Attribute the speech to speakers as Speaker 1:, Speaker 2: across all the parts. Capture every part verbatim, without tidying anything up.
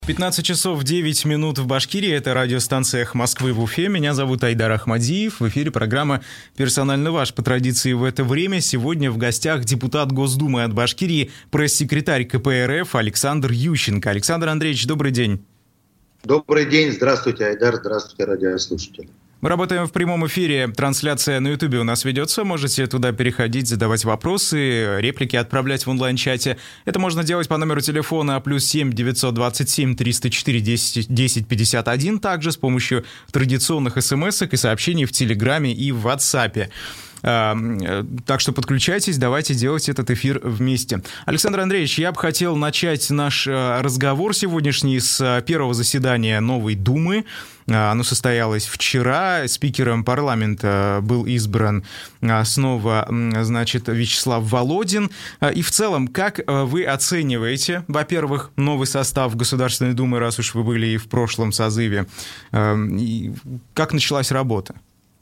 Speaker 1: пятнадцать часов девять минут в Башкирии. Это радиостанция «Эхо Москвы» в Уфе. Меня зовут Айдар Ахмадиев. В эфире программа «Персонально ваш». По традиции в это время сегодня в гостях депутат Госдумы от Башкирии, пресс-секретарь ка пэ эр эф Александр Ющенко. Александр Андреевич, добрый день.
Speaker 2: Добрый день. Здравствуйте, Айдар. Здравствуйте, радиослушатели.
Speaker 1: Мы работаем в прямом эфире. Трансляция на Ютубе у нас ведется. Можете туда переходить, задавать вопросы, реплики отправлять в онлайн-чате. Это можно делать по номеру телефона плюс семь девятьсот двадцать семь триста четыре десять пятьдесят один. Также с помощью традиционных смс-ок и сообщений в Телеграме и в WhatsApp. Так что подключайтесь, давайте делать этот эфир вместе. Александр Андреевич, я бы хотел начать наш разговор сегодняшний с первого заседания новой Думы. Оно состоялось вчера. Спикером парламента был избран снова, значит, Вячеслав Володин. И в целом, как вы оцениваете, во-первых, новый состав Государственной Думы, раз уж вы были и в прошлом созыве, и как началась работа?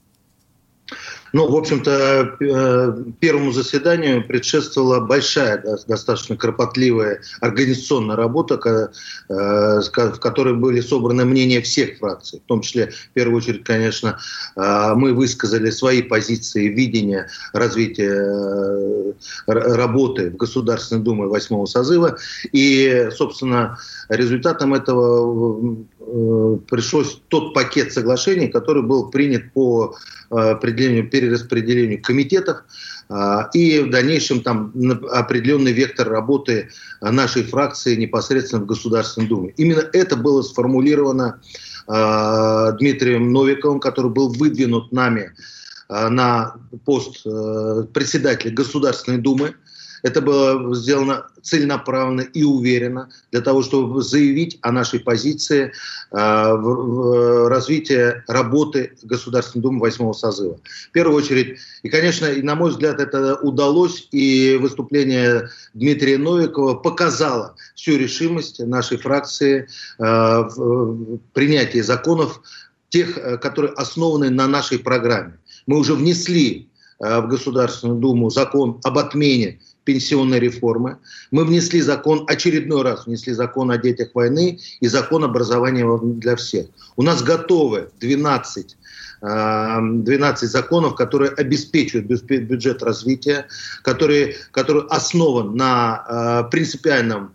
Speaker 2: Ну, в общем-то, первому заседанию предшествовала большая, достаточно кропотливая организационная работа, в которой были собраны мнения всех фракций. В том числе, в первую очередь, конечно, мы высказали свои позиции, видения развития работы в Государственной Думе восьмого созыва. И, собственно, результатом этого пришлось тот пакет соглашений, который был принят по определению, перераспределению комитетов и в дальнейшем там определенный вектор работы нашей фракции непосредственно в Государственной Думе. Именно это было сформулировано Дмитрием Новиковым, который был выдвинут нами на пост председателя Государственной Думы. Это было сделано целенаправленно и уверенно для того, чтобы заявить о нашей позиции э, в, в развитии работы Государственной Думы восьмого созыва. В первую очередь, и, конечно, и, на мой взгляд, это удалось, и выступление Дмитрия Новикова показало всю решимость нашей фракции э, в, в принятии законов, тех, которые основаны на нашей программе. Мы уже внесли э, в Государственную Думу закон об отмене пенсионной реформы. Мы внесли закон, очередной раз внесли закон о детях войны и закон образования для всех. У нас готовы двенадцать, двенадцать законов, которые обеспечивают бюджет развития, который, который основан на принципиальном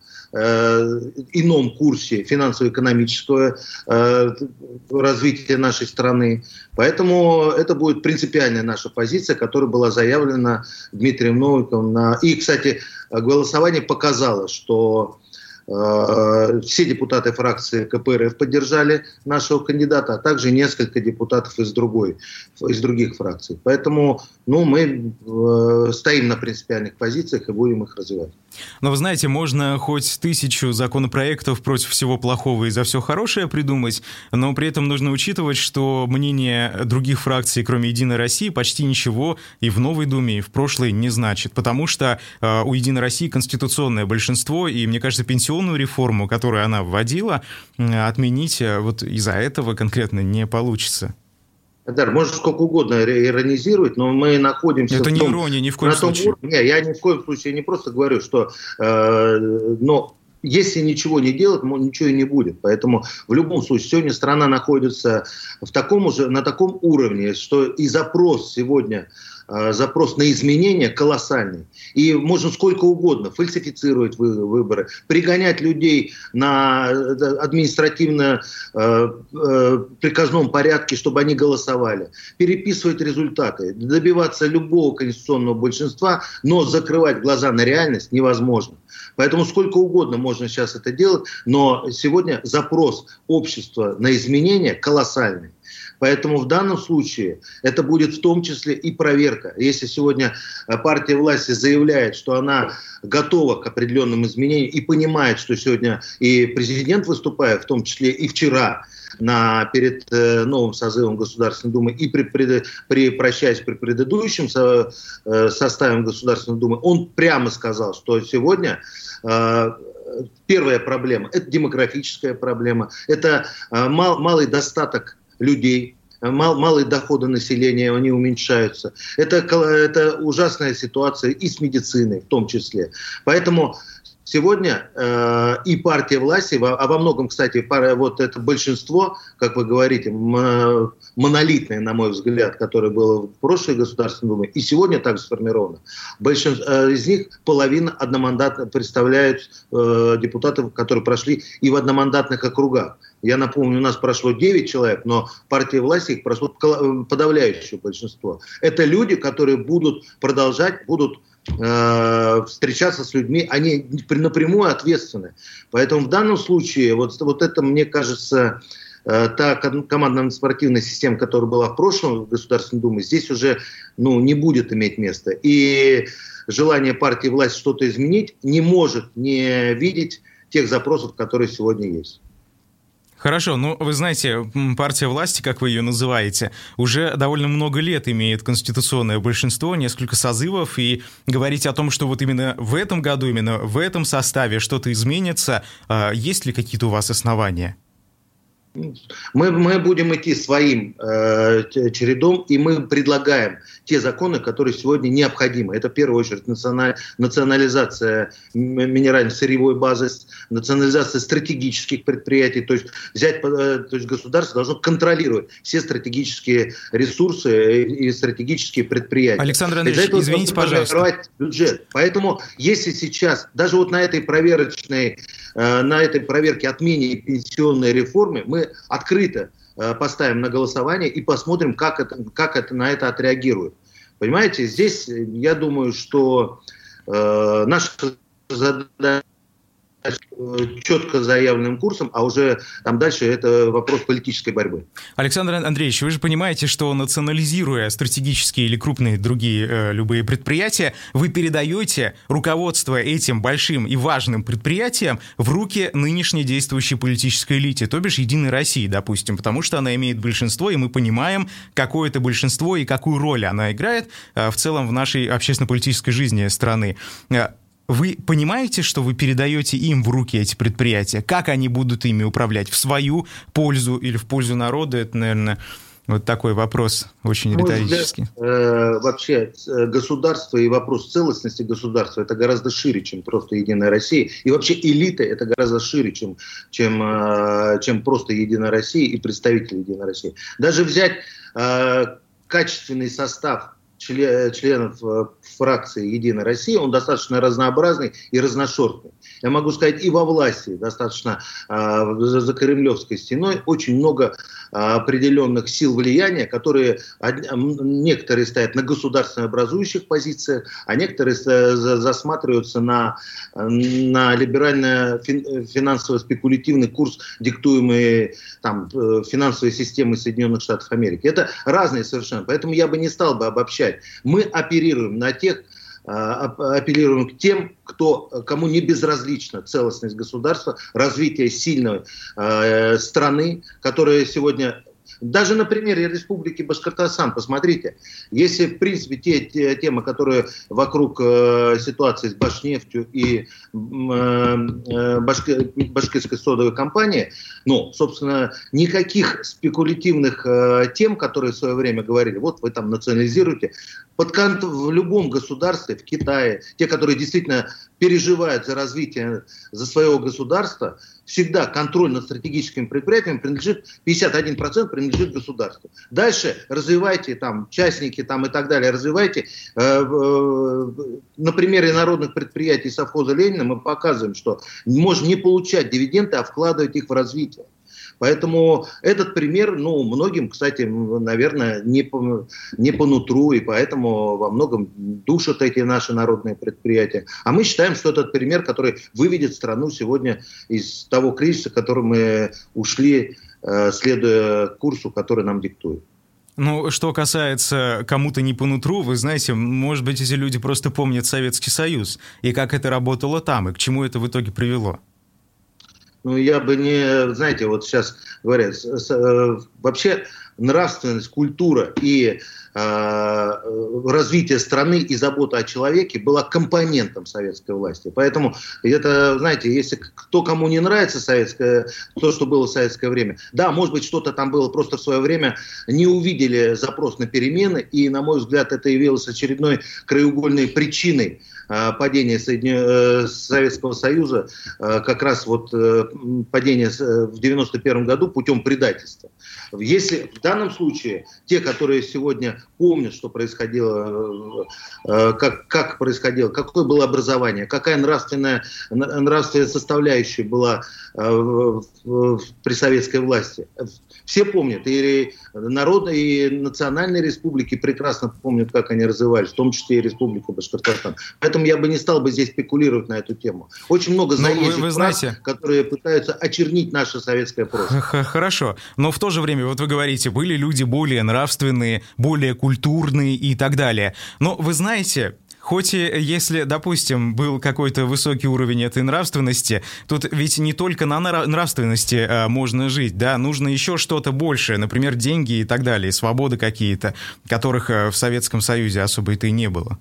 Speaker 2: ином курсе финансово-экономического э, развития нашей страны. Поэтому это будет принципиальная наша позиция, которая была заявлена Дмитрием Новиковым. На... И, кстати, голосование показало, что э, все депутаты фракции ка пэ эр эф поддержали нашего кандидата, а также несколько депутатов из, другой, из других фракций. Поэтому ну, мы э, стоим на принципиальных позициях и будем их развивать.
Speaker 1: Но вы знаете, можно хоть тысячу законопроектов против всего плохого и за все хорошее придумать, но при этом нужно учитывать, что мнение других фракций, кроме «Единой России», почти ничего и в новой Думе, и в прошлой не значит, потому что э, у «Единой России» конституционное большинство, и, мне кажется, пенсионную реформу, которую она вводила, э, отменить э, вот из-за этого конкретно не получится.
Speaker 2: Айдар, можно сколько угодно иронизировать, но мы находимся...
Speaker 1: Это
Speaker 2: в
Speaker 1: не
Speaker 2: том,
Speaker 1: ирония ни в коем случае.
Speaker 2: Уровне, не, я ни в коем случае не просто говорю, что... Э, но если ничего не делать, ничего и не будет. Поэтому в любом случае сегодня страна находится в таком уже, на таком уровне, что и запрос сегодня... запрос на изменения колоссальный. И можно сколько угодно фальсифицировать выборы, пригонять людей на административно э, э, приказном порядке, чтобы они голосовали, переписывать результаты, добиваться любого конституционного большинства, но закрывать глаза на реальность невозможно. Поэтому сколько угодно можно сейчас это делать, но сегодня запрос общества на изменения колоссальный. Поэтому в данном случае это будет в том числе и проверка. Если сегодня партия власти заявляет, что она готова к определенным изменениям и понимает, что сегодня и президент выступает, в том числе и вчера, на, перед э, новым созывом Государственной Думы и при, при, при, прощаясь при предыдущем со, э, составе Государственной Думы, он прямо сказал, что сегодня э, первая проблема – это демографическая проблема, это э, мал, малый достаток людей, мал, малые доходы населения, они уменьшаются. Это, это ужасная ситуация и с медициной в том числе. Поэтому сегодня э, и партия власти, а во многом, кстати, пара, вот это большинство, как вы говорите, монолитное, на мой взгляд, которое было в прошлой Государственной Думе, и сегодня также сформировано. Большинство э, из них половина одномандатно представляют э, депутатов, которые прошли и в одномандатных округах. Я напомню, у нас прошло девять человек, но партия власти их прошло подавляющее большинство. Это люди, которые будут продолжать, будут э, встречаться с людьми, они напрямую ответственны. Поэтому в данном случае, вот, вот это, мне кажется, э, та командно-спортивная система, которая была в прошлом в Государственной Думе, здесь уже ну, не будет иметь места. И желание партии власти что-то изменить не может не видеть тех запросов, которые сегодня есть.
Speaker 1: Хорошо, ну вы знаете, партия власти, как вы ее называете, уже довольно много лет имеет конституционное большинство, несколько созывов, и говорить о том, что вот именно в этом году, именно в этом составе что-то изменится, есть ли какие-то у вас основания?
Speaker 2: Мы, мы будем идти своим э, чередом, и мы предлагаем те законы, которые сегодня необходимы. Это в первую очередь националь, национализация минерально-сырьевой базы, национализация стратегических предприятий. То есть, взять, то есть государство должно контролировать все стратегические ресурсы и, и стратегические предприятия.
Speaker 1: Александр Андреевич, извините, пожалуйста.
Speaker 2: Бюджет. Поэтому, если сейчас, даже вот на этой проверочной, э, на этой проверке отмене пенсионной реформы, мы открыто э, поставим на голосование и посмотрим, как это, как это на это отреагирует. Понимаете, здесь я думаю, что э, наша задача четко заявленным курсом, а уже там дальше это вопрос политической борьбы.
Speaker 1: Александр Андреевич, вы же понимаете, что национализируя стратегические или крупные другие э, любые предприятия, вы передаете руководство этим большим и важным предприятиям в руки нынешней действующей политической элите, то бишь Единой России, допустим, потому что она имеет большинство, и мы понимаем, какое это большинство и какую роль она играет э, в целом в нашей общественно-политической жизни страны. Вы понимаете, что вы передаете им в руки эти предприятия? Как они будут ими управлять? В свою пользу или в пользу народа? Это, наверное, вот такой вопрос очень риторический.
Speaker 2: Э, вообще государство и вопрос целостности государства это гораздо шире, чем просто Единая Россия. И вообще элита это гораздо шире, чем, чем, э, чем просто Единая Россия и представители Единой России. Даже взять э, качественный состав членов фракции «Единая Россия», он достаточно разнообразный и разношерстный. Я могу сказать, и во власти достаточно э, за, за кремлевской стеной очень много э, определенных сил влияния, которые од, некоторые стоят на государственно образующих позициях, а некоторые э, засматриваются на, на либерально-финансово-спекулятивный курс, диктуемый там, финансовой системой Соединенных Штатов Америки. Это разные совершенно, поэтому я бы не стал бы обобщать. Мы оперируем на тех, апеллируем к тем, кто, кому не безразлична целостность государства, развитие сильной э, страны, которая сегодня... Даже на примере Республики Башкортостан, посмотрите, если, в принципе, те, те темы, которые вокруг э, ситуации с Башнефтью и э, башки, башкирской содовой компанией, ну, собственно, никаких спекулятивных э, тем, которые в свое время говорили, вот вы там национализируете, под кон- в любом государстве, в Китае, те, которые действительно переживают за развитие, за своего государства, всегда контроль над стратегическими предприятиями принадлежит, пятьдесят один процент принадлежит государству. Дальше развивайте, там, частники там, и так далее, развивайте. Э, э, на примере народных предприятий совхоза Ленина мы показываем, что можно не получать дивиденды, а вкладывать их в развитие. Поэтому этот пример, ну, многим, кстати, наверное, не по, не по нутру, и поэтому во многом душат эти наши народные предприятия. А мы считаем, что этот пример, который выведет страну сегодня из того кризиса, в который мы ушли, следуя курсу, который нам диктует.
Speaker 1: Ну, что касается кому-то не по нутру, вы знаете, может быть, эти люди просто помнят Советский Союз, и как это работало там, и к чему это в итоге привело.
Speaker 2: Ну, я бы не, знаете, вот сейчас говорят, вообще нравственность, культура и э, развитие страны и забота о человеке была компонентом советской власти. Поэтому это, знаете, если кто кому не нравится советское, то, что было в советское время, да, может быть, что-то там было, просто в свое время не увидели запрос на перемены, и, на мой взгляд, это явилось очередной краеугольной причиной падения Соедин... Советского Союза, как раз вот падение в девяносто первом году путем предательства. Если в данном случае те, которые сегодня помнят, что происходило, как, как происходило, какое было образование, какая нравственная, нравственная составляющая была при советской власти, все помнят, и народные, и национальные республики прекрасно помнят, как они развивались, в том числе и Республику Башкортостан. Поэтому я бы не стал бы здесь спекулировать на эту тему. Очень много заезжих
Speaker 1: вы, вы знаете,
Speaker 2: которые пытаются очернить наше советское прошлое.
Speaker 1: Хорошо, но в то же время, вот вы говорите, были люди более нравственные, более культурные и так далее. Но вы знаете... Хоть и если, допустим, был какой-то высокий уровень этой нравственности, тут ведь не только на нравственности а, можно жить, да, нужно еще что-то большее, например, деньги и так далее, свободы какие-то, которых в Советском Союзе особо-то и не было.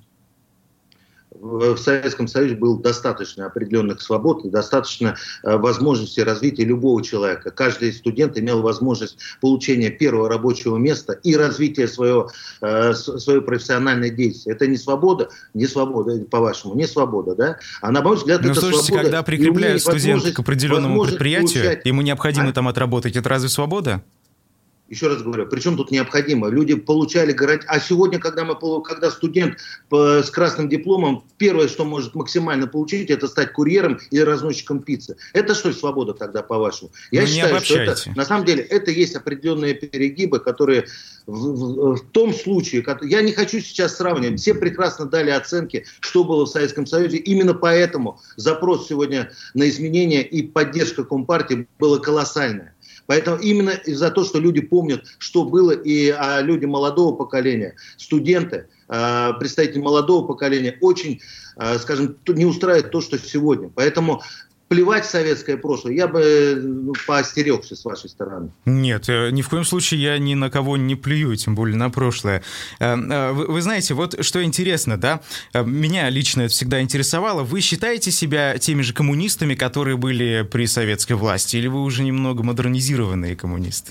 Speaker 2: В Советском Союзе было достаточно определенных свобод и достаточно э, возможностей развития любого человека. Каждый студент имел возможность получения первого рабочего места и развития своего, э, своей профессиональной деятельности. Это не свобода, не свобода, по-вашему, не свобода, да? А на мой взгляд,
Speaker 1: ну,
Speaker 2: это
Speaker 1: слушайте,
Speaker 2: свобода.
Speaker 1: Когда прикрепляют студента к определенному предприятию, получать... ему необходимо а? там отработать, это разве свобода?
Speaker 2: Еще раз говорю, причем тут необходимо? Люди получали гарантию. А сегодня, когда, мы, когда студент с красным дипломом, первое, что может максимально получить, это стать курьером или разносчиком пиццы. Это что свобода тогда, по-вашему? Я
Speaker 1: ну,
Speaker 2: считаю, что это, на самом деле, это есть определенные перегибы, которые в, в, в том случае, как, я не хочу сейчас сравнивать, все прекрасно дали оценки, что было в Советском Союзе. Именно поэтому запрос сегодня на изменения и поддержка Компартии была колоссальная. Поэтому именно из-за того, что люди помнят, что было, и а люди молодого поколения, студенты, а, представители молодого поколения очень, а, скажем, не устраивает то, что сегодня. Поэтому плевать в советское прошлое, я бы ну, поостерегся с вашей стороны.
Speaker 1: Нет, ни в коем случае я ни на кого не плюю, тем более на прошлое. Вы, вы знаете, вот что интересно, да, меня лично это всегда интересовало. Вы считаете себя теми же коммунистами, которые были при советской власти, или вы уже немного модернизированные коммунисты?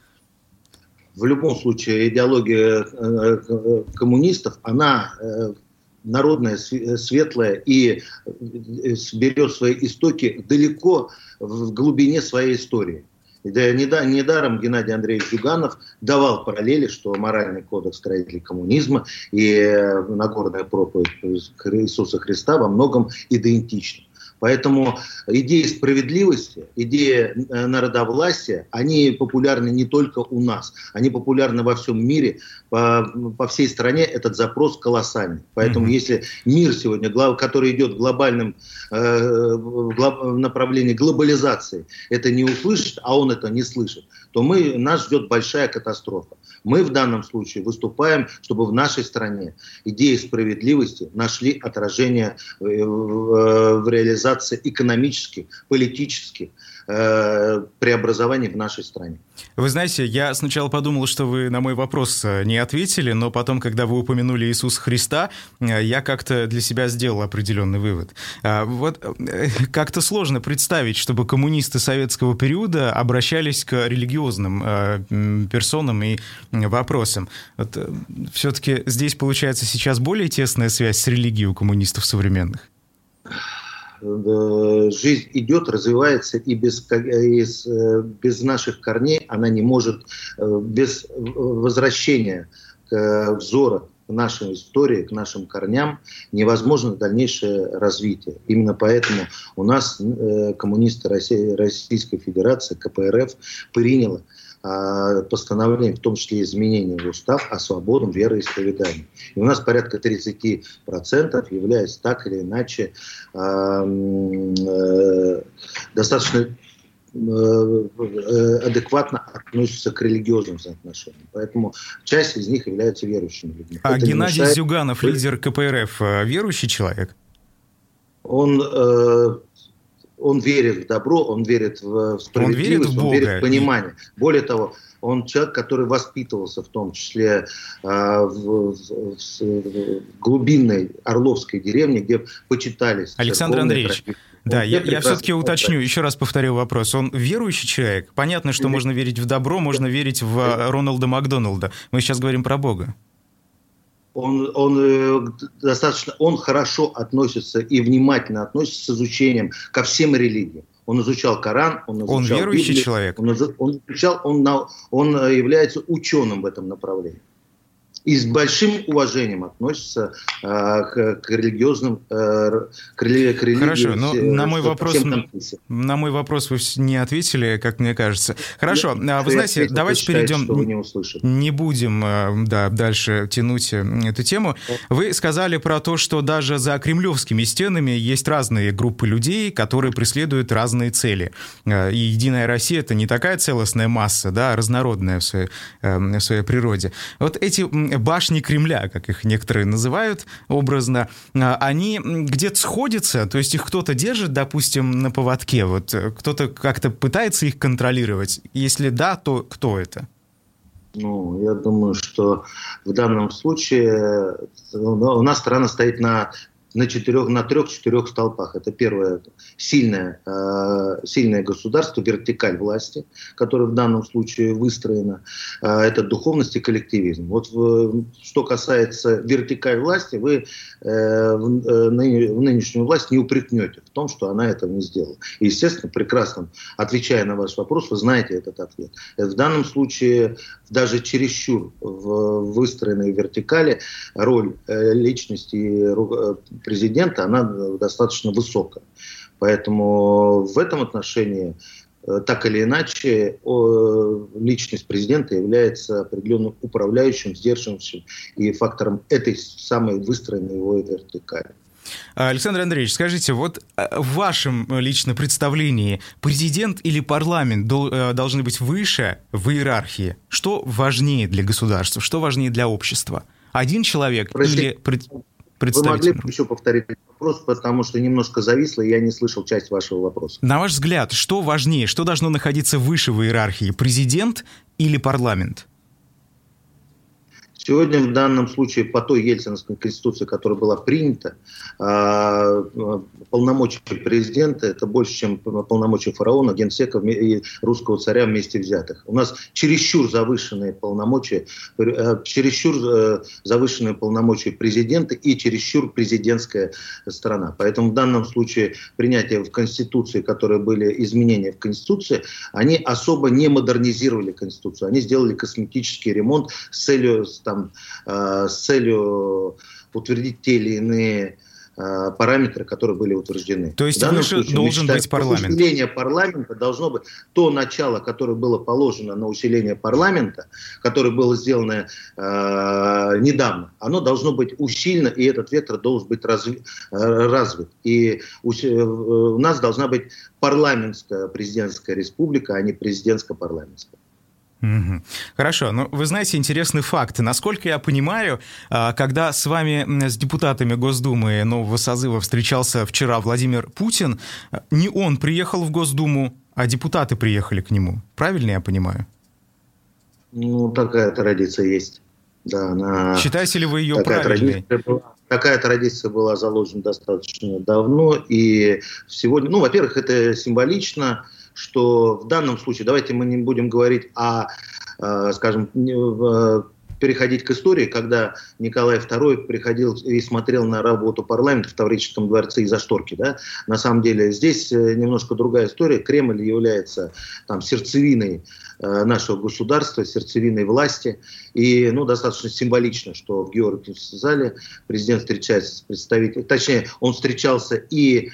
Speaker 2: В любом случае идеология коммунистов, она... народная, светлая и берет свои истоки далеко в глубине своей истории. Недаром Геннадий Андреевич Зюганов давал параллели, что моральный кодекс строителей коммунизма и Нагорная проповедь Иисуса Христа во многом идентичны. Поэтому идеи справедливости, идеи народовластия, они популярны не только у нас, они популярны во всем мире, по, по всей стране этот запрос колоссальный. Поэтому mm-hmm. если мир сегодня, который идет в глобальном э, в направлении глобализации, это не услышит, а он это не слышит, то мы, нас ждет большая катастрофа. Мы в данном случае выступаем, чтобы в нашей стране идеи справедливости нашли отражение в, в, в реализации экономических, политических э, преобразований в нашей стране.
Speaker 1: Вы знаете, я сначала подумал, что вы на мой вопрос не ответили, но потом, когда вы упомянули Иисуса Христа, я как-то для себя сделал определенный вывод. Вот как-то сложно представить, чтобы коммунисты советского периода обращались к религиозным персонам и вопросам. Вот, все-таки здесь получается сейчас более тесная связь с религией у коммунистов современных?
Speaker 2: Жизнь идет, развивается, и без, без наших корней она не может, без возвращения к взору к нашей истории, к нашим корням, невозможно дальнейшее развитие. Именно поэтому у нас коммунисты России, Российской Федерации, ка пэ эр эф, приняло постановление, в том числе изменения в устав о свободном вероисповедании. И у нас порядка тридцать процентов являются так или иначе э, э, достаточно э, адекватно относятся к религиозным отношениям. Поэтому часть из них являются верующими людьми.
Speaker 1: А
Speaker 2: Это
Speaker 1: Геннадий
Speaker 2: мешает...
Speaker 1: Зюганов, лидер ка пэ эр эф, верующий человек?
Speaker 2: Он... Э, Он верит в добро, он верит в справедливость, он верит в, он верит в понимание. Более того, он человек, который воспитывался в том числе э, в, в, в глубинной Орловской деревне, где почитались.
Speaker 1: Александр Андреевич, традиции. Да, я, я все-таки уточню, еще раз повторю вопрос. Он верующий человек? Понятно, что Или... можно верить в добро, можно верить в Роналда Макдоналда. Мы сейчас говорим про Бога.
Speaker 2: Он, он достаточно, он хорошо относится и внимательно относится с изучением ко всем религиям. Он изучал Коран, он изучал
Speaker 1: Он верующий
Speaker 2: Библию,
Speaker 1: человек?
Speaker 2: Он, он изучал, он, он является ученым в этом направлении. И с большим уважением относится э, к, к религиозным, э, к, рели, к религии.
Speaker 1: Хорошо, но на мой, вопрос, на мой вопрос вы не ответили, как мне кажется. Хорошо, я, вы знаете, ответил, давайте перейдем... Не, не будем да, дальше тянуть эту тему. Вы сказали про то, что даже за кремлевскими стенами есть разные группы людей, которые преследуют разные цели. И Единая Россия — это не такая целостная масса, да, разнородная в своей, в своей природе. Вот эти башни Кремля, как их некоторые называют образно, они где-то сходятся, то есть их кто-то держит, допустим, на поводке, вот кто-то как-то пытается их контролировать. Если да, то кто это?
Speaker 2: Ну, я думаю, что в данном случае у нас страна стоит на на, четырех, на трех-четырех столпах. Это первое, сильное, э, сильное государство, вертикаль власти, которая в данном случае выстроена. Э, это духовность и коллективизм. Вот в, что касается вертикаль власти, вы э, в, э, ны, в нынешнюю власть не упрекнете в том, что она этого не сделала. И, естественно, прекрасно, отвечая на ваш вопрос, вы знаете этот ответ. В данном случае даже чересчур в выстроенной вертикали роль э, личности президента, она достаточно высокая. Поэтому в этом отношении, так или иначе, личность президента является определенным управляющим, сдерживающим и фактором этой самой выстроенной его вертикали.
Speaker 1: Александр Андреевич, скажите, вот в вашем личном представлении президент или парламент должны быть выше в иерархии? Что важнее для государства, что важнее для общества? Один человек Простите. или...
Speaker 2: Вы могли бы еще повторить вопрос, потому что немножко зависло, и я не слышал часть вашего вопроса.
Speaker 1: На ваш взгляд, что важнее, что должно находиться выше в иерархии, президент или парламент?
Speaker 2: Сегодня в данном случае по той Ельцинской конституции, которая была принята, полномочия президента это больше, чем полномочия фараона, генсека и русского царя вместе взятых. У нас чересчур завышенные полномочия, чересчур завышенные полномочия президента и чересчур президентская страна. Поэтому в данном случае принятие в Конституции, которые были изменения в Конституции, они особо не модернизировали Конституцию. Они сделали косметический ремонт с целью там, с целью утвердить те или иные параметры, которые были утверждены.
Speaker 1: То есть выше случае, должен считаем, быть парламент?
Speaker 2: Усиление парламента должно быть то начало, которое было положено на усиление парламента, которое было сделано э, недавно, оно должно быть усилено, и этот вектор должен быть разви, э, развит. И у, у нас должна быть парламентская президентская республика, а не президентско-парламентская.
Speaker 1: Хорошо, но вы знаете интересный факт. Насколько я понимаю, когда с вами, с депутатами Госдумы нового созыва встречался вчера Владимир Путин, не он приехал в Госдуму, а депутаты приехали к нему. Правильно я понимаю?
Speaker 2: Ну, такая традиция есть. Да, она...
Speaker 1: Считаете ли вы ее
Speaker 2: такая
Speaker 1: правильной?
Speaker 2: Традиция была, такая традиция была заложена достаточно давно. И сегодня, ну, во-первых, это символично, что в данном случае, давайте мы не будем говорить о, э, скажем, э, переходить к истории, когда Николай Второй приходил и смотрел на работу парламента в Таврическом дворце из-за шторки. Да? На самом деле здесь немножко другая история. Кремль является там, сердцевиной э, нашего государства, сердцевиной власти. И ну, достаточно символично, что в Георгиевском зале президент встречается с представителем, точнее, он встречался и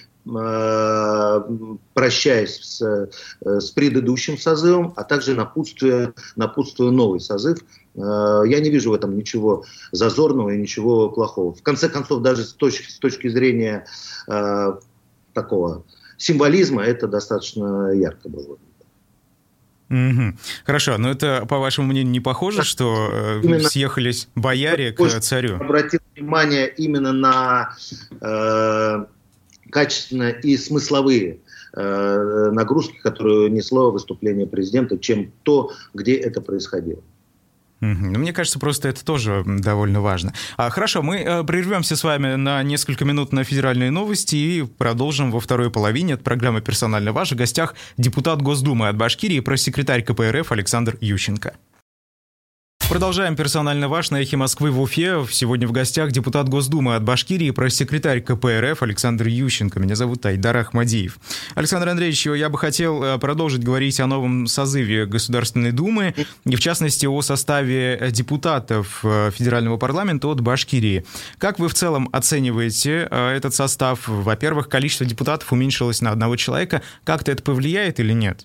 Speaker 2: прощаясь с, с предыдущим созывом, а также напутствуя, напутствуя новый созыв. Я не вижу в этом ничего зазорного и ничего плохого. В конце концов, даже с точки, с точки зрения э, такого символизма, это достаточно ярко было.
Speaker 1: Mm-hmm. Хорошо, но это, по вашему мнению, не похоже, что э, именно съехались бояре к царю?
Speaker 2: Обратил внимание именно на... Э, качественные и смысловые э, нагрузки, которые несло выступление президента, чем то, где это происходило.
Speaker 1: Mm-hmm. Мне кажется, просто это тоже довольно важно. А, хорошо, мы э, прервемся с вами на несколько минут на федеральные новости и продолжим во второй половине. Это программа «Персонально ваш». В гостях депутат Госдумы от Башкирии, пресс-секретарь ка пэ эр эф Александр Ющенко. Продолжаем «Персонально ваш» на «Эхе Москвы» в Уфе. Сегодня в гостях депутат Госдумы от Башкирии, пресс-секретарь ка пэ эр эф Александр Ющенко. Меня зовут Айдар Ахмадиев. Александр Андреевич, я бы хотел продолжить говорить о новом созыве Государственной Думы, и в частности о составе депутатов Федерального парламента от Башкирии. Как вы в целом оцениваете этот состав? Во-первых, количество депутатов уменьшилось на одного человека. Как-то это повлияет или нет?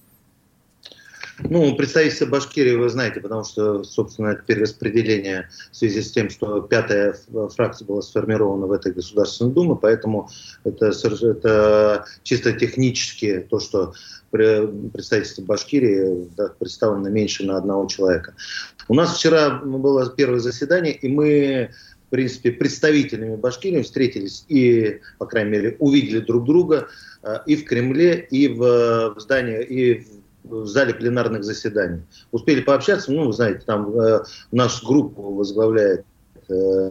Speaker 2: Ну, представительство Башкирии вы знаете, потому что, собственно, это перераспределение в связи с тем, что пятая фракция была сформирована в этой Государственной Думе, поэтому это, это чисто технически то, что представительство Башкирии да, представлено меньше на одного человека. У нас вчера было первое заседание, и мы, в принципе, представителями Башкирии встретились и, по крайней мере, увидели друг друга и в Кремле, и в, в здании, и в в зале пленарных заседаний. Успели пообщаться, ну, вы знаете, там э, нашу группу возглавляет э,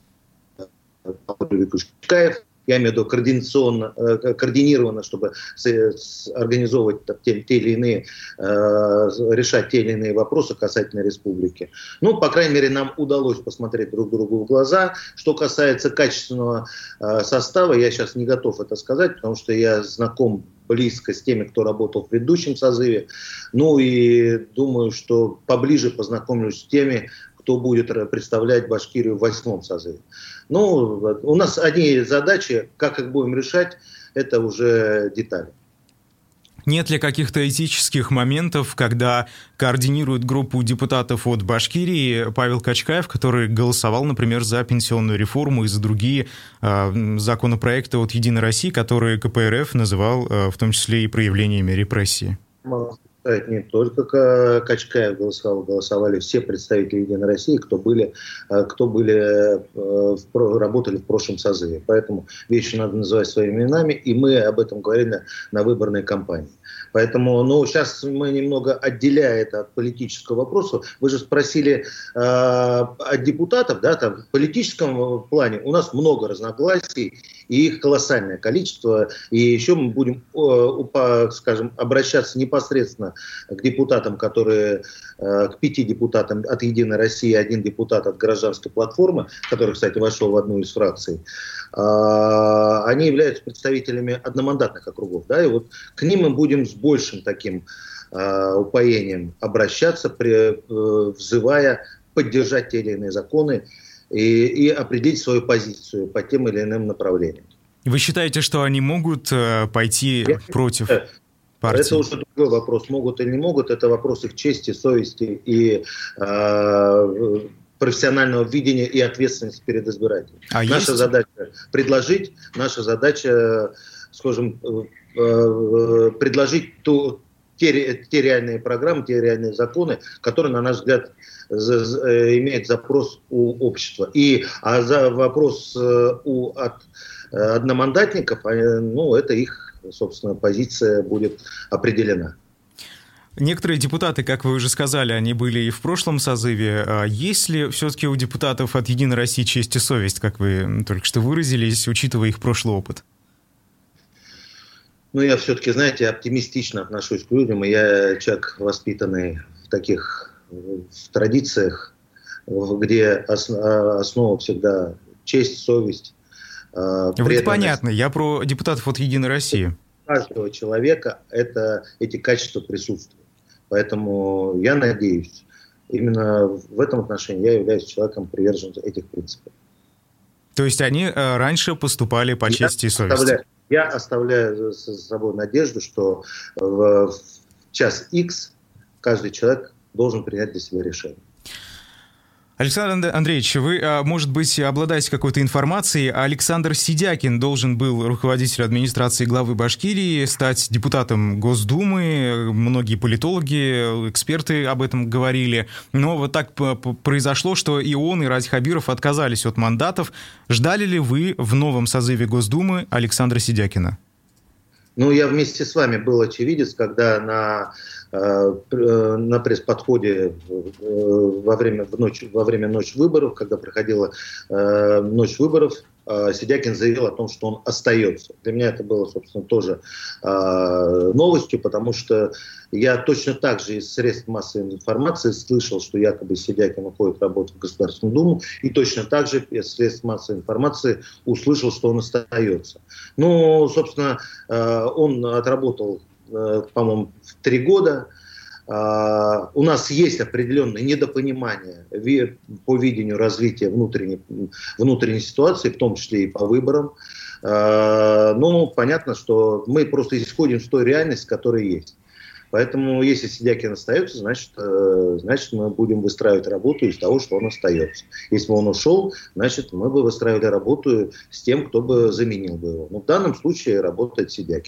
Speaker 2: Качкаев, я имею в виду координационно, э, координированно, чтобы с, с, организовывать так, те, те или иные, э, решать те или иные вопросы касательно республики. Ну, по крайней мере, нам удалось посмотреть друг другу в глаза. Что касается качественного э, состава, я сейчас не готов это сказать, потому что я знаком близко с теми, кто работал в предыдущем созыве. Ну и думаю, что поближе познакомлюсь с теми, кто будет представлять Башкирию в восьмом созыве. Ну, у нас одни задачи, как их будем решать, это уже детали.
Speaker 1: Нет ли каких-то этических моментов, когда координирует группу депутатов от Башкирии Павел Качкаев, который голосовал, например, за пенсионную реформу и за другие э, законопроекты от «Единой России», которые ка пэ эр эф называл э, в том числе и проявлениями репрессии?
Speaker 2: Не только Качкаев голосовал, голосовали все представители «Единой России», кто были, кто были, работали в прошлом созыве. Поэтому вещи надо называть своими именами, и мы об этом говорили на выборной кампании. Поэтому, ну, сейчас мы немного отделяя это от политического вопроса. Вы же спросили э, от депутатов, да, там, в политическом плане у нас много разногласий, и их колоссальное количество. И еще мы будем, э, скажем, обращаться непосредственно к депутатам, которые, э, к пяти депутатам от «Единой России», один депутат от «Гражданской платформы», который, кстати, вошел в одну из фракций. Э, они являются представителями одномандатных округов, да, и вот к ним мы будем с большим таким э, упоением обращаться, при, э, взывая поддержать те или иные законы и, и определить свою позицию по тем или иным направлениям.
Speaker 1: Вы считаете, что они могут э, пойти Я против
Speaker 2: это,
Speaker 1: партии?
Speaker 2: Это уже другой вопрос. Могут или не могут, это вопрос их чести, совести и э, профессионального видения и ответственности перед избирателем. А наша есть... задача предложить, наша задача, скажем, предложить ту, те, те реальные программы, те реальные законы, которые, на наш взгляд, за, за, имеют запрос у общества. И, а за вопрос у, от одномандатников, ну, это их, собственно, позиция будет определена.
Speaker 1: Некоторые депутаты, как вы уже сказали, они были и в прошлом созыве. Есть ли все-таки у депутатов от «Единой России» честь и совесть, как вы только что выразились, учитывая их прошлый опыт?
Speaker 2: Ну, я все-таки, знаете, оптимистично отношусь к людям, и я человек, воспитанный в таких в традициях, где основа всегда честь, совесть,
Speaker 1: преданность. Это понятно, я про депутатов от «Единой России».
Speaker 2: У каждого человека это, эти качества присутствуют. Поэтому я надеюсь, именно в этом отношении я являюсь человеком, приверженцем этих принципов.
Speaker 1: То есть они раньше поступали по я чести и совести?
Speaker 2: Я оставляю за собой надежду, что в час X каждый человек должен принять для себя решение.
Speaker 1: Александр Андреевич, вы, может быть, обладаете какой-то информацией. Александр Сидякин должен был, руководитель администрации главы Башкирии, стать депутатом Госдумы. Многие политологи, эксперты об этом говорили. Но вот так произошло, что и он, и Радик Хабиров отказались от мандатов. Ждали ли вы в новом созыве Госдумы Александра Сидякина?
Speaker 2: Ну, я вместе с вами был очевидец, когда на, э, на пресс-подходе э, во время, в ночь, во время ночи выборов, когда проходила э, ночь выборов Сидякин заявил о том, что он остается. Для меня это было, собственно, тоже новостью, потому что я точно так же из средств массовой информации слышал, что якобы Сидякин уходит работать в Государственную Думу, и точно так же из средств массовой информации услышал, что он остается. Ну, собственно, он отработал, по-моему, в три года. Uh, у нас есть определенное недопонимание по видению развития внутренней, внутренней ситуации, в том числе и по выборам. Uh, ну, понятно, что мы просто исходим с той реальности, которая есть. Поэтому, если Сидякин остается, значит, uh, значит, мы будем выстраивать работу из того, что он остается. Если бы он ушел, значит, мы бы выстраивали работу с тем, кто бы заменил бы его. Но в данном случае работает Сидякин.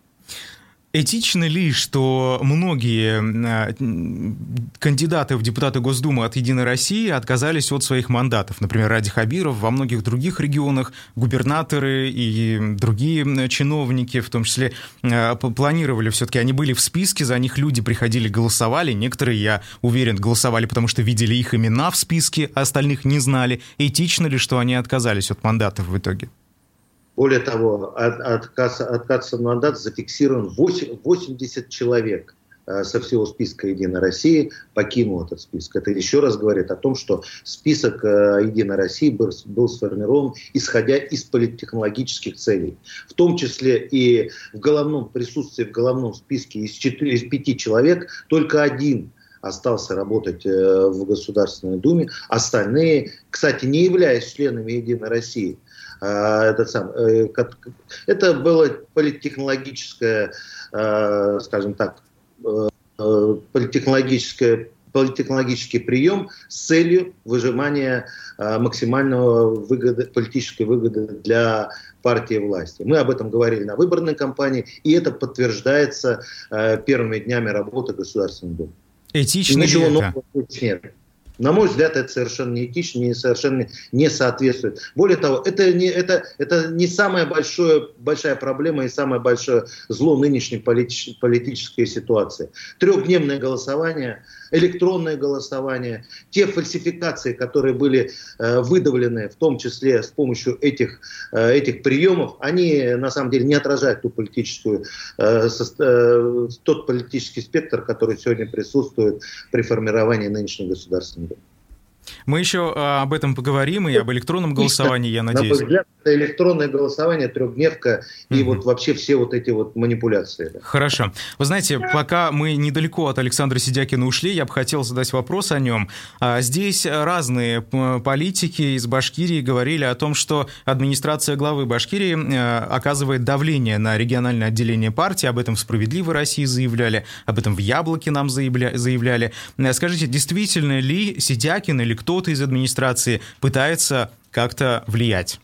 Speaker 1: Этично ли, что многие кандидаты в депутаты Госдумы от «Единой России» отказались от своих мандатов? Например, Ради Хабиров, во многих других регионах губернаторы и другие чиновники, в том числе, планировали все-таки, они были в списке, за них люди приходили, голосовали. Некоторые, я уверен, голосовали, потому что видели их имена в списке, а остальных не знали. Этично ли, что они отказались от мандатов в итоге?
Speaker 2: Более того, от, отказ, отказ от мандата зафиксирован восемьдесят человек э, со всего списка «Единой России» покинул этот список. Это еще раз говорит о том, что список э, «Единой России» был, был сформирован исходя из политтехнологических целей. В том числе и в головном присутствии, в головном списке из, четырех, из пяти человек только один остался работать э, в Государственной Думе. Остальные, кстати, не являясь членами «Единой России», Это, сам, это было политтехнологическое, скажем так, политтехнологическое, политтехнологический прием с целью выжимания максимального выгоды, политической выгоды для партии власти. Мы об этом говорили на выборной кампании, и это подтверждается первыми днями работы Государственной Думы.
Speaker 1: Этично ли это?
Speaker 2: Нет. На мой взгляд, это совершенно не этично и совершенно не соответствует. Более того, это не, это, это не самая большая, большая проблема и самое большое зло нынешней политич, политической ситуации. Трехдневное голосование, электронное голосование, те фальсификации, которые были э, выдавлены, в том числе с помощью этих, э, этих приемов, они на самом деле не отражают ту политическую, э, со, э, тот политический спектр, который сегодня присутствует при формировании нынешней государственной.
Speaker 1: Мы еще об этом поговорим, и об электронном голосовании, я надеюсь.
Speaker 2: На мой взгляд, это электронное голосование, трехдневка и угу. вот вообще все вот эти вот манипуляции. Да.
Speaker 1: Хорошо. Вы знаете, пока мы недалеко от Александра Сидякина ушли, я бы хотел задать вопрос о нем. Здесь разные политики из Башкирии говорили о том, что администрация главы Башкирии оказывает давление на региональное отделение партии. Об этом в «Справедливой России» заявляли, об этом в «Яблоке» нам заявляли. Скажите, действительно ли Сидякин или кто-то из администрации пытается как-то влиять?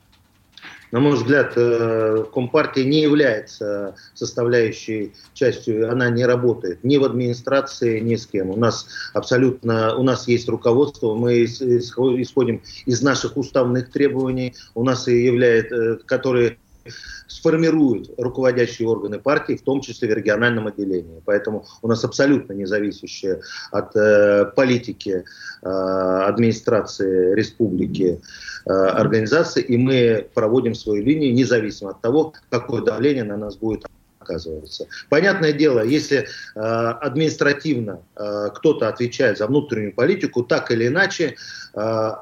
Speaker 2: На мой взгляд, Компартия не является составляющей частью, она не работает ни в администрации, ни с кем. У нас абсолютно, у нас есть руководство, мы исходим из наших уставных требований, у нас и является, которые сформируют руководящие органы партии, в том числе в региональном отделении. Поэтому у нас абсолютно независящая от э, политики э, администрации республики э, организации, и мы проводим свою линию независимо от того, какое давление на нас будет оказываться. Понятное дело, если э, административно э, кто-то отвечает за внутреннюю политику, так или иначе, э,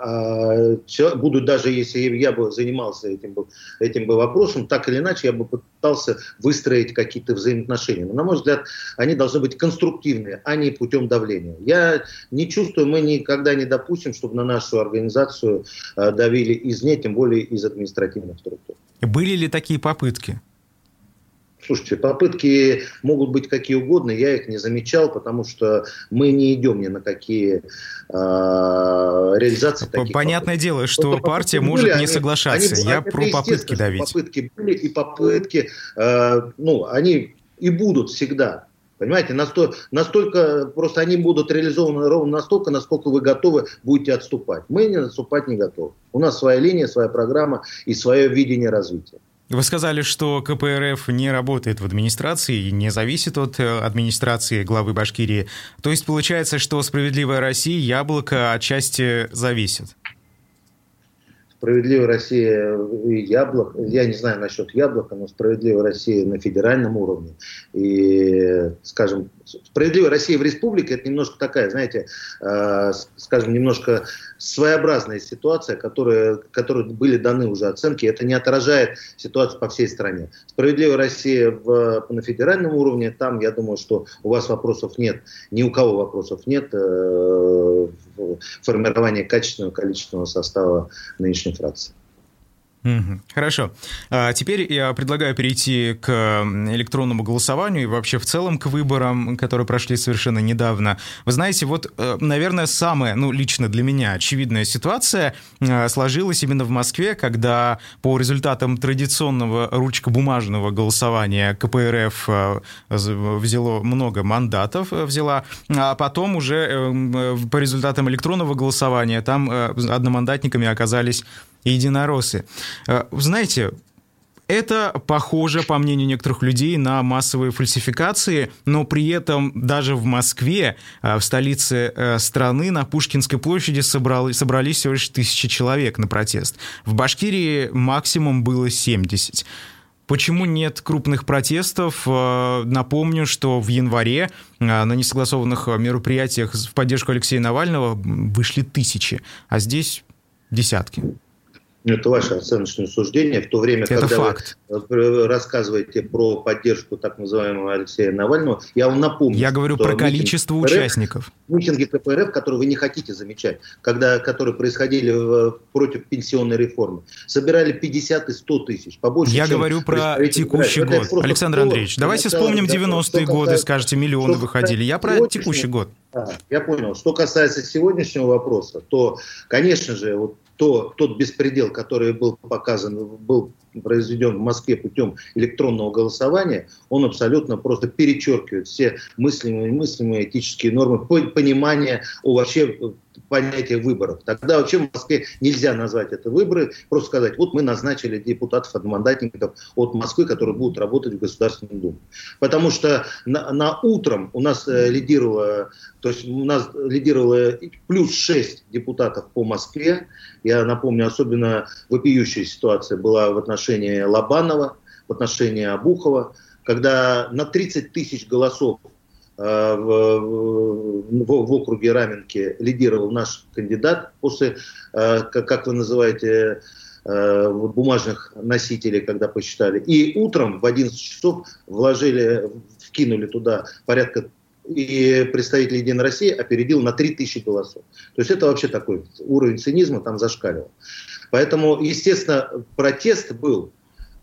Speaker 2: э, будут даже если я бы занимался этим, этим бы вопросом, так или иначе я бы пытался выстроить какие-то взаимоотношения. Но, на мой взгляд, они должны быть конструктивные, а не путем давления. Я не чувствую, мы никогда не допустим, чтобы на нашу организацию э, давили извне, тем более из административных структур.
Speaker 1: Были ли такие попытки?
Speaker 2: Слушайте, попытки могут быть какие угодно, я их не замечал, потому что мы не идем ни на какие э, реализации таких
Speaker 1: Понятное
Speaker 2: попыток.
Speaker 1: дело, что
Speaker 2: вот
Speaker 1: партия может
Speaker 2: были,
Speaker 1: не
Speaker 2: они,
Speaker 1: соглашаться.
Speaker 2: Они,
Speaker 1: я
Speaker 2: они,
Speaker 1: про попытки давить.
Speaker 2: Попытки были и попытки, э, ну, они и будут всегда. Понимаете, настолько, настолько, просто они будут реализованы ровно настолько, насколько вы готовы будете отступать. Мы не отступать не готовы. У нас своя линия, своя программа и свое видение развития.
Speaker 1: Вы сказали, что ка пэ эр эф не работает в администрации и не зависит от администрации главы Башкирии. То есть получается, что «Справедливая Россия», «Яблоко» отчасти зависит?
Speaker 2: «Справедливая Россия» и «Яблоко». Я не знаю насчет «Яблока», но «Справедливая Россия» на федеральном уровне. И, скажем, «Справедливая Россия» в республике – это немножко такая, знаете, э, скажем, немножко своеобразная ситуация, которая, которой были даны уже оценки. Это не отражает ситуацию по всей стране. «Справедливая Россия» в, на федеральном уровне, там, я думаю, что у вас вопросов нет, ни у кого вопросов нет э, формирования качественного, количественного состава нынешней фракции.
Speaker 1: Хорошо. А теперь я предлагаю перейти к электронному голосованию и вообще в целом к выборам, которые прошли совершенно недавно. Вы знаете, вот, наверное, самая, ну, лично для меня очевидная ситуация сложилась именно в Москве, когда по результатам традиционного ручкобумажного голосования ка пэ эр эф взяло много мандатов, взяла, а потом уже по результатам электронного голосования там одномандатниками оказались единороссы. Вы знаете, это похоже, по мнению некоторых людей, на массовые фальсификации, но при этом даже в Москве, в столице страны, на Пушкинской площади собрали, собрались всего лишь тысячи человек на протест. В Башкирии максимум было семьдесят. Почему нет крупных протестов? Напомню, что в январе на несогласованных мероприятиях в поддержку Алексея Навального вышли тысячи, а здесь десятки.
Speaker 2: Это ваше оценочное суждение. В то время,
Speaker 1: это
Speaker 2: когда
Speaker 1: факт.
Speaker 2: Вы рассказываете про поддержку так называемого Алексея Навального, я вам напомню.
Speaker 1: Я говорю про количество
Speaker 2: КПРФ,
Speaker 1: участников.
Speaker 2: Митинги ка пэ эр эф, которые вы не хотите замечать, когда, которые происходили в, против пенсионной реформы, собирали пятьдесят и сто тысяч. Побольше,
Speaker 1: я говорю про текущий год. Александр Андреевич, давайте вспомним девяностые годы, скажете, миллионы выходили. Я про текущий год.
Speaker 2: А, я понял. Что касается сегодняшнего вопроса, то, конечно же, вот то, тот беспредел, который был показан, был произведен в Москве путем электронного голосования, он абсолютно просто перечеркивает все мыслимые и немыслимые этические нормы, понимание о вообще понятия выборов. Тогда вообще в Москве нельзя назвать это выборы, просто сказать, вот мы назначили депутатов-одномандатников от Москвы, которые будут работать в Государственной Думе. Потому что на, на утром у нас э, лидировало, то есть у нас лидировало плюс шесть депутатов по Москве. Я напомню, особенно вопиющая ситуация была в отношении Лобанова, в отношении Обухова, когда на тридцать тысяч голосов В, в, в округе Раменки лидировал наш кандидат после, как вы называете, бумажных носителей, когда посчитали. И утром в одиннадцать часов вложили, вкинули туда порядка, и представитель «Единой России» опередил на три тысячи голосов. То есть это вообще такой уровень цинизма там зашкаливал. Поэтому, естественно, протест был.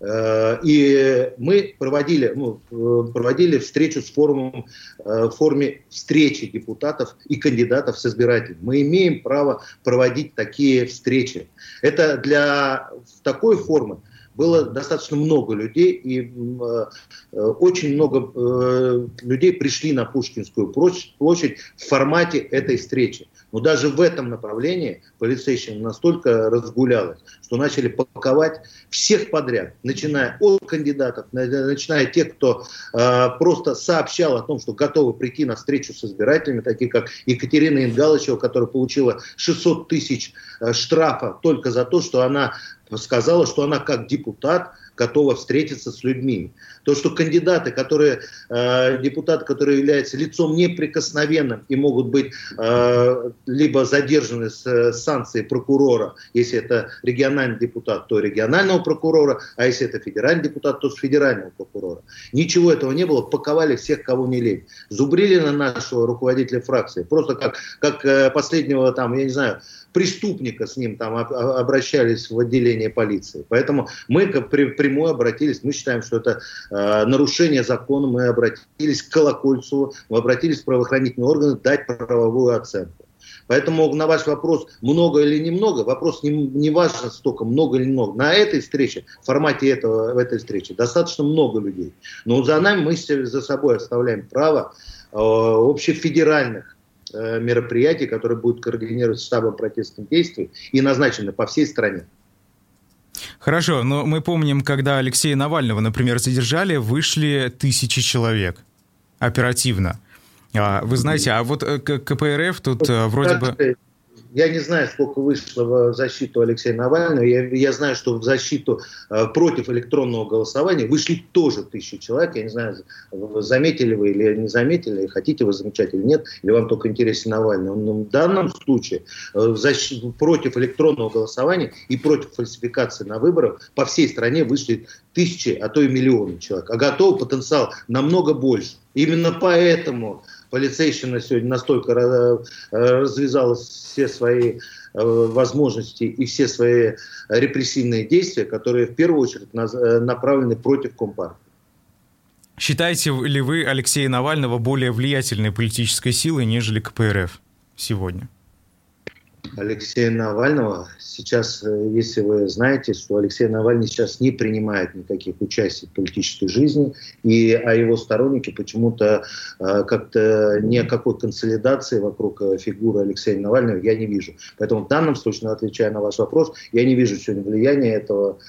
Speaker 2: И мы проводили, ну, проводили встречу с форумом в форме встречи депутатов и кандидатов с избирателями. Мы имеем право проводить такие встречи. Это для такой формы было достаточно много людей, и э, очень много э, людей пришли на Пушкинскую площадь в формате этой встречи. Но даже в этом направлении полицейщина настолько разгулялась, что начали паковать всех подряд, начиная от кандидатов, начиная тех, кто э, просто сообщал о том, что готовы прийти на встречу с избирателями, такие как Екатерина Ингалычева, которая получила шестьсот тысяч э, штрафа только за то, что она сказала, что она как депутат готова встретиться с людьми. То, что кандидаты, которые, э, депутаты, которые являются лицом неприкосновенным и могут быть э, либо задержаны с э, санкцией прокурора, если это региональный депутат, то регионального прокурора, а если это федеральный депутат, то с федерального прокурора. Ничего этого не было, паковали всех, кого не лень. Зубрили на нашего руководителя фракции, просто как, как э, последнего там, я не знаю, преступника с ним там обращались в отделение полиции. Поэтому мы прямую обратились, мы считаем, что это э, нарушение закона, мы обратились к Колокольцеву, мы обратились в правоохранительные органы дать правовую оценку. Поэтому на ваш вопрос, много или немного, вопрос не, не важно столько, много или немного. На этой встрече, в формате этого, в этой встречи достаточно много людей. Но за нами мы за собой оставляем право э, общефедеральных мероприятий, которые будут координировать штабом протестных действий и назначены по всей стране.
Speaker 1: Хорошо, но мы помним, когда Алексея Навального, например, задержали, вышли тысячи человек оперативно. Вы знаете, а вот ка пэ эр эф тут вроде бы...
Speaker 2: я не знаю, сколько вышло в защиту Алексея Навального. Я, я знаю, что в защиту э, против электронного голосования вышли тоже тысячи человек. Я не знаю, заметили вы или не заметили, хотите вы замечать или нет, или вам только интересен Навальный. Но в данном случае э, в защиту, против электронного голосования и против фальсификации на выборах по всей стране вышли тысячи, а то и миллионы человек. А готов потенциал намного больше. Именно поэтому полицейщина сегодня настолько развязала все свои возможности и все свои репрессивные действия, которые в первую очередь направлены против Компартии.
Speaker 1: Считаете ли вы Алексея Навального более влиятельной политической силой, нежели ка пэ эр эф сегодня?
Speaker 2: Алексея Навального сейчас, если вы знаете, что Алексей Навальный сейчас не принимает никаких участий в политической жизни, и, а его сторонники почему-то э, как-то никакой консолидации вокруг фигуры Алексея Навального я не вижу. Поэтому в данном случае, отвечая на ваш вопрос, я не вижу сегодня влияния этого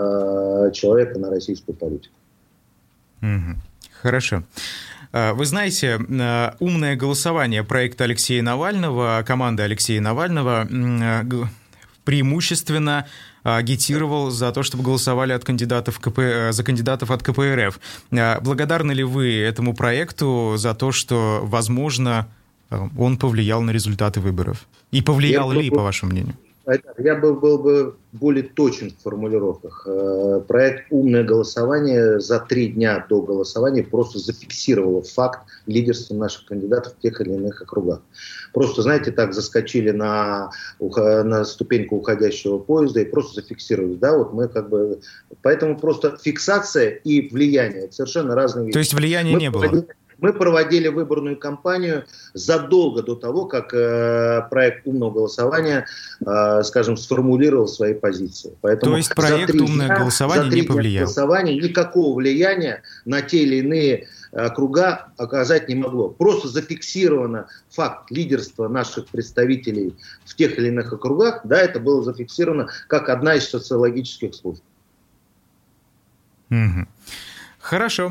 Speaker 2: э, человека на российскую политику.
Speaker 1: Mm-hmm. Хорошо. Вы знаете, умное голосование проекта Алексея Навального, команды Алексея Навального преимущественно агитировал за то, чтобы голосовали от кандидатов КП, за кандидатов от ка пэ эр эф. Благодарны ли вы этому проекту за то, что, возможно, он повлиял на результаты выборов? И повлиял Я ли, был... по вашему мнению?
Speaker 2: Я был, был бы более точен в формулировках. Проект «Умное голосование» за три дня до голосования просто зафиксировал факт лидерства наших кандидатов в тех или иных округах. Просто, знаете, так заскочили на, на ступеньку уходящего поезда и просто зафиксировали. Да, вот мы как бы... Поэтому просто фиксация и влияние – это совершенно разные вещи.
Speaker 1: То есть влияния
Speaker 2: мы
Speaker 1: не
Speaker 2: проводили...
Speaker 1: было?
Speaker 2: Мы проводили выборную кампанию задолго до того, как э, проект умного голосования, э, скажем, сформулировал свои позиции. Поэтому
Speaker 1: То есть проект умное
Speaker 2: дня,
Speaker 1: голосование не повлиял?
Speaker 2: Голосование никакого влияния на те или иные округа оказать не могло. Просто зафиксировано факт лидерства наших представителей в тех или иных округах. Да, это было зафиксировано как одна из социологических служб.
Speaker 1: Угу. Хорошо.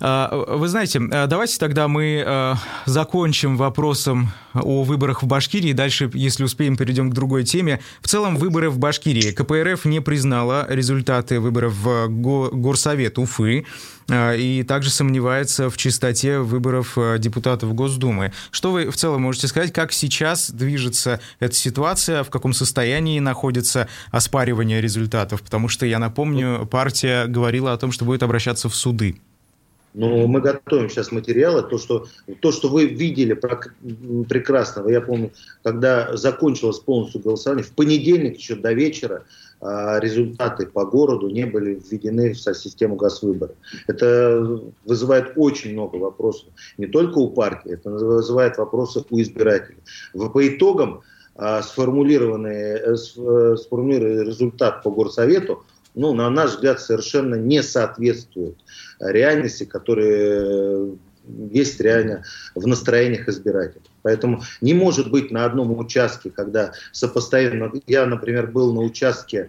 Speaker 1: Вы знаете, давайте тогда мы закончим вопросом о выборах в Башкирии. Дальше, если успеем, перейдем к другой теме. В целом, выборы в Башкирии. ка пэ эр эф не признала результаты выборов в Горсовет Уфы и также сомневается в чистоте выборов депутатов Госдумы. Что вы в целом можете сказать, как сейчас движется эта ситуация, в каком состоянии находится оспаривание результатов? Потому что, я напомню, партия говорила о том, что будет обращаться в суды.
Speaker 2: Ну, мы готовим сейчас материалы. То, что, то, что вы видели прекрасно, я помню, когда закончилось полностью голосование, в понедельник еще до вечера результаты по городу не были введены в систему Газвыбора. Это вызывает очень много вопросов. Не только у партии, это вызывает вопросы у избирателей. По итогам сформулированный, сформулированный результат по горсовету, ну, на наш взгляд, совершенно не соответствует реальности, которая есть реально в настроениях избирателей. Поэтому не может быть на одном участке, когда сопоставимо... Я, например, был на участке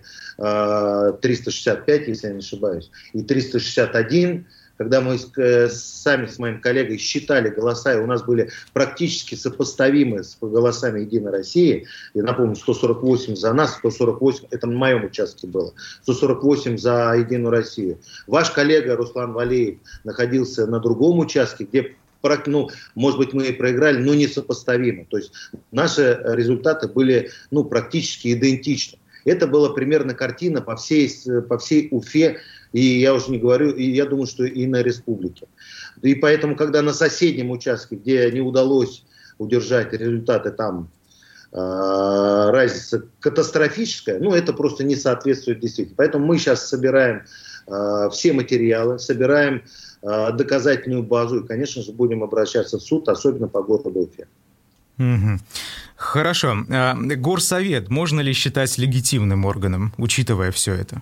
Speaker 2: э, триста шестьдесят пять, если я не ошибаюсь, и триста шестьдесят один, когда мы э, сами с моим коллегой считали голоса, и у нас были практически сопоставимы с голосами «Единой России». Я напомню, сто сорок восемь за нас, сто сорок восемь, это на моем участке было, сто сорок восемь за «Единую Россию». Ваш коллега Руслан Валеев находился на другом участке, где, ну, может быть, мы и проиграли, но несопоставимо. То есть наши результаты были, ну, практически идентичны. Это была примерно картина по всей, по всей Уфе, и я уже не говорю, и я думаю, что и на республике. И поэтому, когда на соседнем участке, где не удалось удержать результаты, там э, разница катастрофическая, ну, это просто не соответствует действительности. Поэтому мы сейчас собираем э, все материалы, собираем э, доказательную базу, и, конечно же, будем обращаться в суд, особенно по городу Уфе.
Speaker 1: Угу. Хорошо. Горсовет можно ли считать легитимным органом, учитывая все это?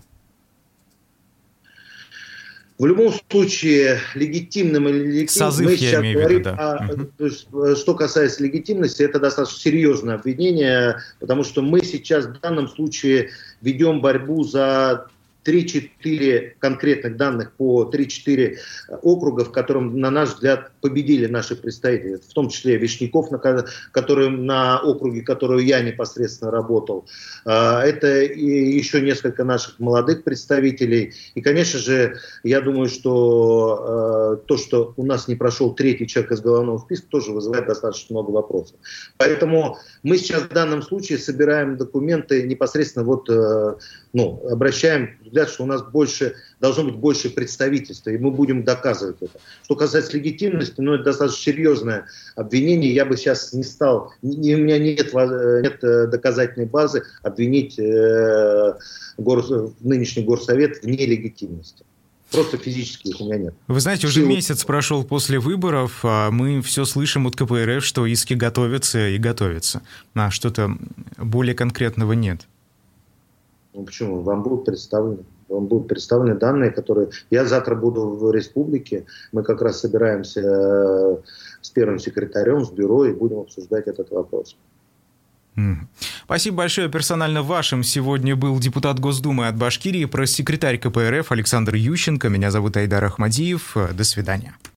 Speaker 2: В любом случае, легитимным или легитимным,
Speaker 1: Созыв,
Speaker 2: мы сейчас говорим,
Speaker 1: виду, да.
Speaker 2: о,
Speaker 1: угу.
Speaker 2: то есть, что касается легитимности, это достаточно серьезное обвинение, потому что мы сейчас в данном случае ведем борьбу за три-четыре конкретных данных по три-четыре округа, в котором, на наш взгляд, победили наши представители, в том числе Вишняков, на, который, на округе, который я непосредственно работал. Это и еще несколько наших молодых представителей. И, конечно же, я думаю, что то, что у нас не прошел третий человек из головного списка, тоже вызывает достаточно много вопросов. Поэтому мы сейчас в данном случае собираем документы непосредственно, вот, ну, обращаем взгляд, что у нас больше, должно быть больше представительства, и мы будем доказывать это. Что касается легитимности, ну, это достаточно серьезное обвинение. Я бы сейчас не стал, не, у меня нет, нет доказательной базы обвинить э, гор, нынешний горсовет в нелегитимности. Просто физически их у меня нет.
Speaker 1: Вы знаете, уже месяц прошел после выборов, а мы все слышим от ка пэ эр эф, что иски готовятся и готовятся. А что-то более конкретного нет.
Speaker 2: Ну почему? Вам будут представлены. Вам будут представлены данные, которые... Я завтра буду в республике. Мы как раз собираемся с первым секретарем, с бюро, и будем обсуждать этот вопрос.
Speaker 1: Спасибо большое. Персонально вашим сегодня был депутат Госдумы от Башкирии, пресс-секретарь ка пэ эр эф Александр Ющенко. Меня зовут Айдар Ахмадиев. До свидания.